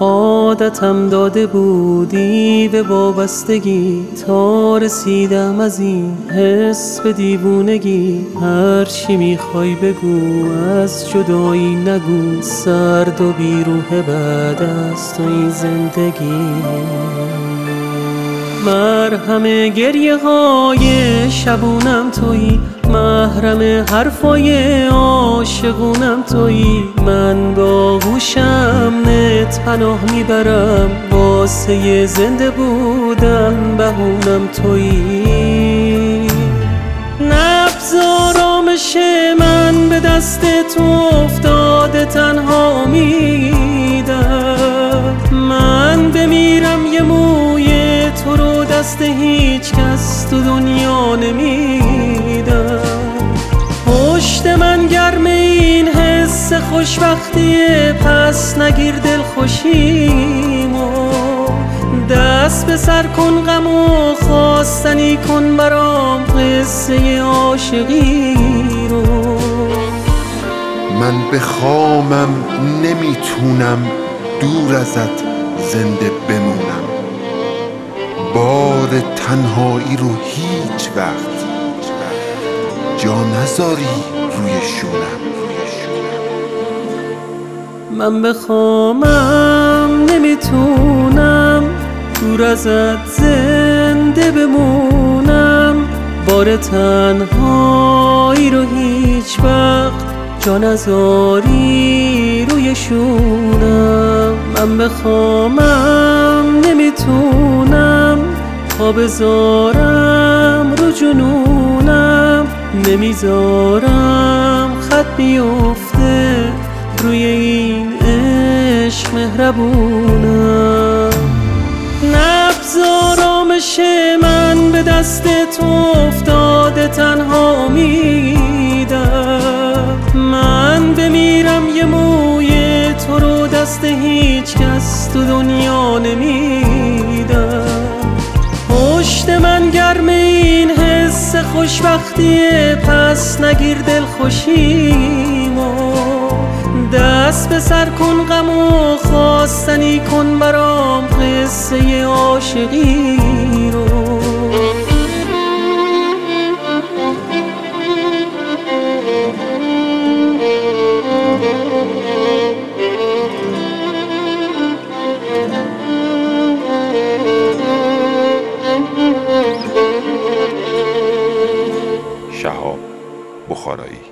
عادتم داده بودی به وابستگی، تا رسیدم از این حس به دیوونگی. هر چی میخوای بگو، از جدایی نگو، سرد و بیروح بعد از تو این زندگی. مرهم گریه های شبونم تویی، محرم حرفای عاشقونم تویی. من با هوشم نت پناه میبرم، واسه زنده بودن بهونم تویی. نبض آرامش من به دست تو افتاده، تنها امیدم من بمیرم یه موی تو رو دست هیچ کس تو دنیا نمیدم. پشت من گرم این حس خوشبختیه، پس نگیر دل خوشیمو. دست به سر کن غم و خواستنی کن برام قصه عاشقی رو. من به خامم نمیتونم دور ازت زنده بمونم، بار تنهایی رو هیچ وقت جا نذاری روی شونم. من به خامم نمیتونم دور ازت زنده بمونم، بار تنهایی رو هیچ وقت جا نذاری روی شونم. من به خامم نمیتونم پا بذارم رو جنونم، نمیذارم خط بیفته روی این عشق مهربونم. نبض آرامش من به دست تو افتاده، تنها امیدم من بمیرم یه موی تو رو دست هیچ کس تو دنیا نمیدم. پشت من گرم این حس خوشبختیه، پس نگیر دل خوشیمو. دست به سر کن غم و خواستنی کن برام قصه عاشقی رو. شهاب بخارایی.